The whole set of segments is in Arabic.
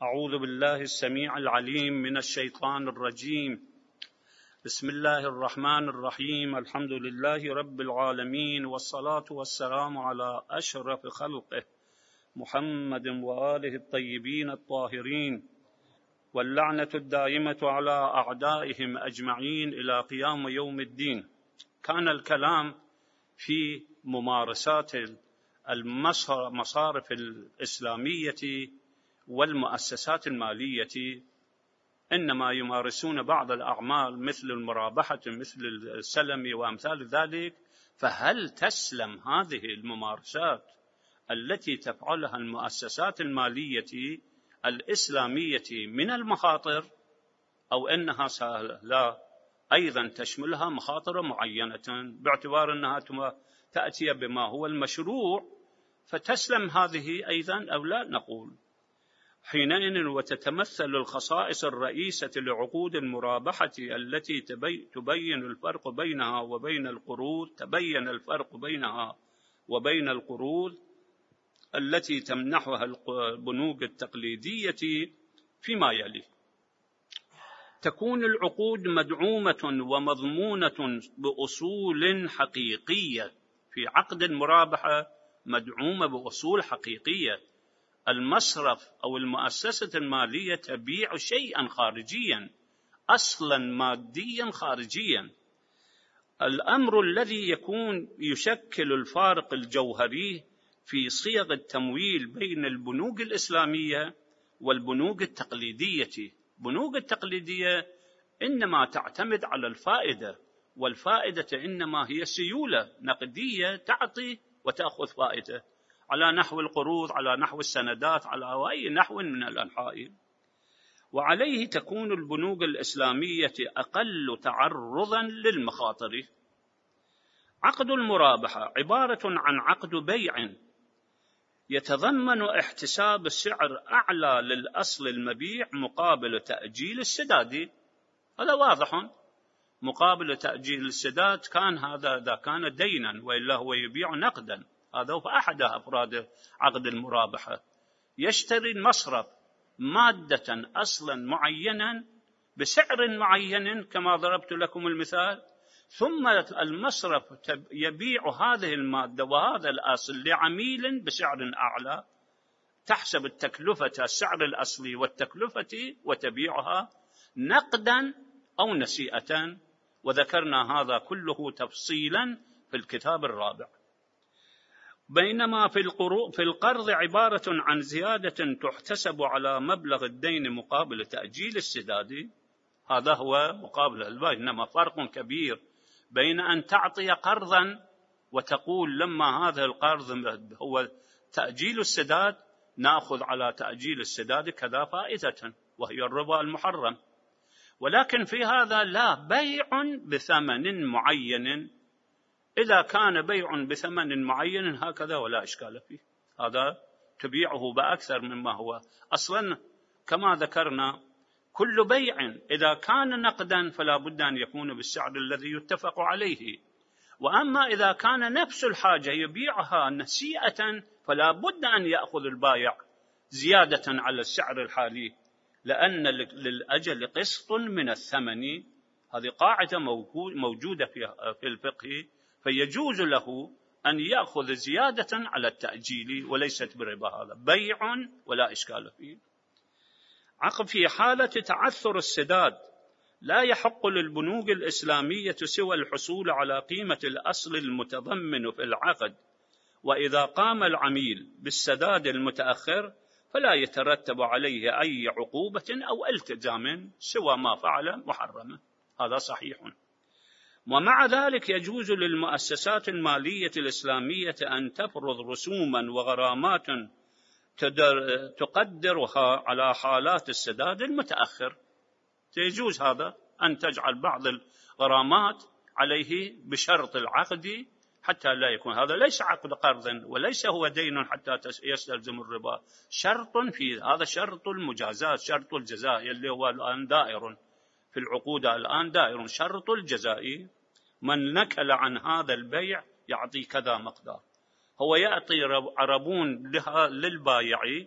أعوذ بالله السميع العليم من الشيطان الرجيم. بسم الله الرحمن الرحيم. الحمد لله رب العالمين، والصلاة والسلام على أشرف خلقه محمد وآله الطيبين الطاهرين، واللعنة الدائمة على أعدائهم أجمعين إلى قيام يوم الدين. كان الكلام في ممارسات المصارف الإسلامية والمؤسسات المالية، إنما يمارسون بعض الأعمال مثل المرابحة مثل السلم وأمثال ذلك. فهل تسلم هذه الممارسات التي تفعلها المؤسسات المالية الإسلامية من المخاطر، أو أنها لا أيضا تشملها مخاطر معينة باعتبار أنها تأتي بما هو المشروع، فتسلم هذه أيضا أو لا؟ نقول حينئذ وتتمثل الخصائص الرئيسة لعقود المرابحة التي تبين الفرق بينها وبين القروض، تبين الفرق بينها وبين القروض التي تمنحها البنوك التقليدية فيما يلي: تكون العقود مدعومة ومضمونة بأصول حقيقية. في عقد المرابحة مدعومة بأصول حقيقية. المصرف أو المؤسسة المالية تبيع شيئا خارجيا، أصلا ماديا خارجيا. الأمر الذي يشكل الفارق الجوهري في صيغ التمويل بين البنوك الإسلامية والبنوك التقليدية. البنوك التقليدية إنما تعتمد على الفائدة، والفائدة إنما هي سيولة نقدية تعطي وتأخذ فائدة على نحو القروض، على نحو السندات، على أي نحو من الأنحاء. وعليه تكون البنوك الإسلامية أقل تعرضا للمخاطر. عقد المرابحة عبارة عن عقد بيع يتضمن احتساب السعر أعلى للأصل المبيع مقابل تأجيل السداد. هذا واضح. مقابل تأجيل السداد كان هذا إذا كان دينا، وإلا هو يبيع نقدا. هذا هو أحد أفراد عقد المرابحة. يشتري المصرف مادة أصلا معينا بسعر معين كما ضربت لكم المثال، ثم المصرف يبيع هذه المادة وهذا الأصل لعميل بسعر أعلى، تحسب التكلفة السعر الأصلي والتكلفة وتبيعها نقدا أو نسيئة. وذكرنا هذا كله تفصيلا في الكتاب الرابع. بينما في القرض عبارة عن زيادة تحتسب على مبلغ الدين مقابل تأجيل السداد. هذا هو مقابل البيع. إنما فرق كبير بين أن تعطي قرضا وتقول لما هذا القرض هو تأجيل السداد نأخذ على تأجيل السداد كذا فائدة، وهي الربا المحرم. ولكن في هذا لا، بيع بثمن معين. إذا كان بيع بثمن معين هكذا ولا إشكال فيه، هذا تبيعه بأكثر مما هو أصلا. كما ذكرنا كل بيع إذا كان نقدا فلا بد أن يكون بالسعر الذي يتفق عليه. وأما إذا كان نفس الحاجة يبيعها نسيئة فلا بد أن يأخذ البائع زيادة على السعر الحالي، لأن للأجل قسط من الثمن. هذه قاعدة موجودة في الفقه، فيجوز له أن يأخذ زيادة على التأجيل وليست بربا. هذا بيع ولا إشكال فيه. عقب في حالة تعثر السداد لا يحق للبنوك الإسلامية سوى الحصول على قيمة الأصل المتضمن في العقد، وإذا قام العميل بالسداد المتأخر فلا يترتب عليه أي عقوبة أو التزام سوى ما فعل محرما. هذا صحيح. ومع ذلك يجوز للمؤسسات المالية الإسلامية أن تفرض رسوما وغرامات تقدرها على حالات السداد المتأخر. يجوز هذا أن تجعل بعض الغرامات عليه بشرط العقد حتى لا يكون هذا ليس عقد قرض وليس هو دين حتى يستلزم الربا. شرط في هذا شرط المجازات، شرط الجزاء اللي هو الآن دائر في العقود، الآن دائر شرط الجزاء. من نكل عن هذا البيع يعطي كذا مقدار. هو يعطي عربون للبايع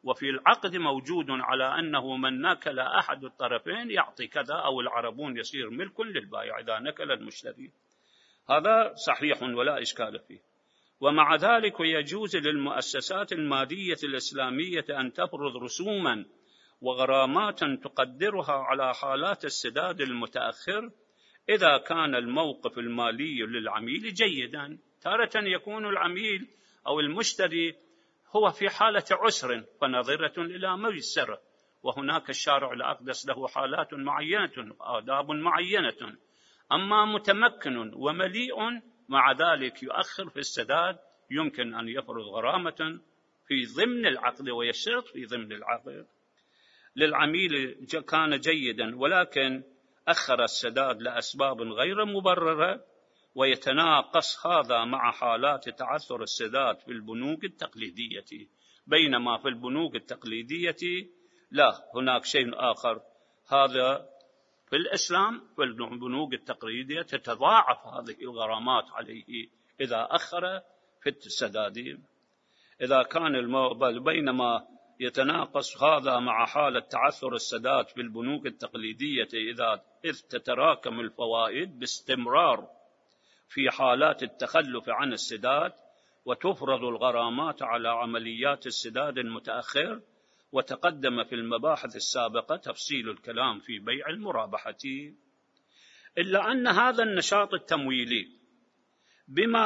وفي العقد موجود على أنه من نكل أحد الطرفين يعطي كذا، أو العربون يصير ملك للبائع إذا نكل المشتري. هذا صحيح ولا إشكال فيه. ومع ذلك يجوز للمؤسسات المالية الإسلامية أن تفرض رسوما وغرامات تقدرها على حالات السداد المتأخر إذا كان الموقف المالي للعميل جيدا. تارة يكون العميل أو المشتري هو في حالة عسر فنظرة إلى ميسرة، وهناك الشارع الأقدس له حالات معينة وآداب معينة. أما متمكن ومليء مع ذلك يؤخر في السداد يمكن أن يفرض غرامة في ضمن العقد ويشترط في ضمن العقد. للعميل كان جيدا ولكن أخر السداد لأسباب غير مبررة، ويتناقص هذا مع حالات تعثر السداد في البنوك التقليدية، بينما في البنوك التقليدية لا، هناك شيء آخر. هذا في الإسلام في البنوك التقليدية تتضاعف هذه الغرامات عليه إذا أخر في السداد. إذا كان بينما يتناقص هذا مع حالة تعثر السداد في البنوك التقليدية إذ تتراكم الفوائد باستمرار في حالات التخلف عن السداد، وتفرض الغرامات على عمليات السداد المتأخر. وتقدم في المباحث السابقة تفصيل الكلام في بيع المرابحة. إلا أن هذا النشاط التمويلي بما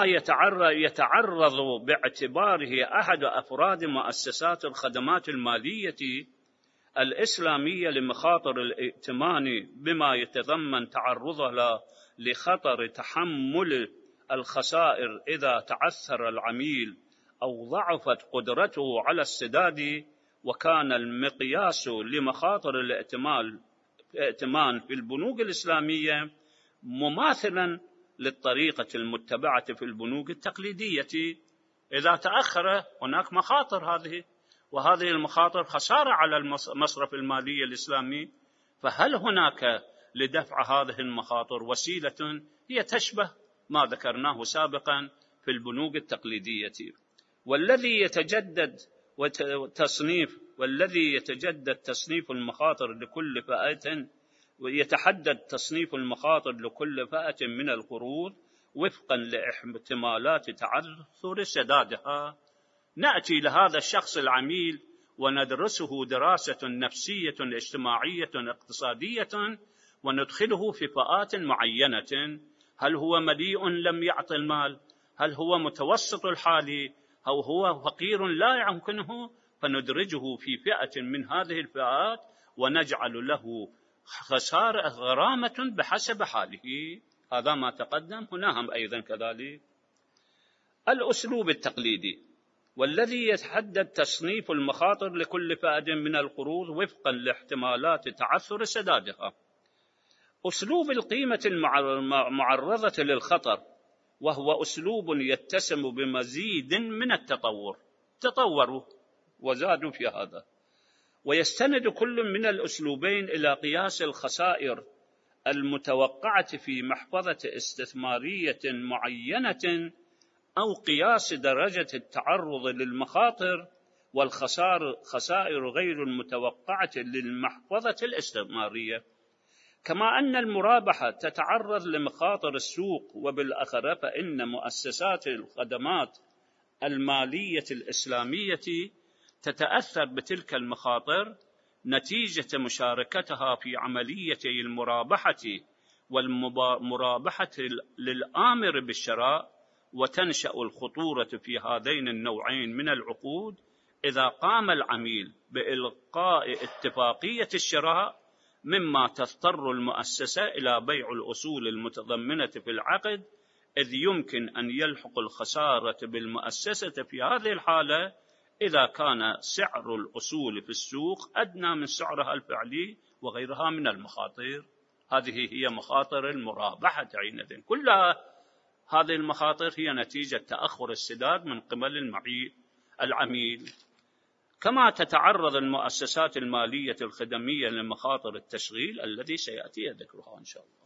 يتعرض باعتباره أحد أفراد مؤسسات الخدمات المالية الإسلامية لمخاطر الائتمان، بما يتضمن تعرضها لخطر تحمل الخسائر إذا تعثر العميل أو ضعفت قدرته على السداد. وكان المقياس لمخاطر الائتمان في البنوك الإسلامية مماثلا للطريقة المتبعة في البنوك التقليدية. إذا تأخر هناك مخاطر، وهذه المخاطر خسارة على المصرف المالي الإسلامي. فهل هناك لدفع هذه المخاطر وسيلة هي تشبه ما ذكرناه سابقا في البنوك التقليدية؟ والذي يتجدد تصنيف المخاطر لكل فئة، ويتحدد تصنيف المخاطر لكل فئة من القروض وفقا لاحتمالات تعثر سدادها. نأتي لهذا الشخص العميل وندرسه دراسة نفسية اجتماعية اقتصادية، وندخله في فئات معينة. هل هو مليء لم يعط المال؟ هل هو متوسط الحال؟ أو هو فقير لا يمكنه؟ فندرجه في فئة من هذه الفئات ونجعل له خسارة غرامة بحسب حاله. هذا ما تقدم. هنا هم أيضا كذلك الأسلوب التقليدي، والذي يتحدد تصنيف المخاطر لكل فئة من القروض وفقا لاحتمالات تعثر سدادها. أسلوب القيمة المعرضة للخطر، وهو أسلوب يتسم بمزيد من التطور، تطوروا وزادوا في هذا، ويستند كل من الأسلوبين إلى قياس الخسائر المتوقعة في محفظة استثمارية معينة، أو قياس درجة التعرض للمخاطر والخسائر غير المتوقعة للمحفظة الاستثمارية. كما أن المرابحة تتعرض لمخاطر السوق، وبالأخره فإن مؤسسات الخدمات المالية الإسلامية تتأثر بتلك المخاطر نتيجة مشاركتها في عمليتي المرابحة والمرابحة للآمر بالشراء. وتنشأ الخطورة في هذين النوعين من العقود إذا قام العميل بإلقاء اتفاقية الشراء، مما تضطر المؤسسة إلى بيع الأصول المتضمنة في العقد، إذ يمكن أن يلحق الخسارة بالمؤسسة في هذه الحالة إذا كان سعر الأصول في السوق أدنى من سعرها الفعلي وغيرها من المخاطر. هذه هي مخاطر المرابحة حينئذ. كل هذه المخاطر هي نتيجة تأخر السداد من قبل العميل. كما تتعرض المؤسسات المالية الخدمية لمخاطر التشغيل الذي سيأتي ذكرها إن شاء الله.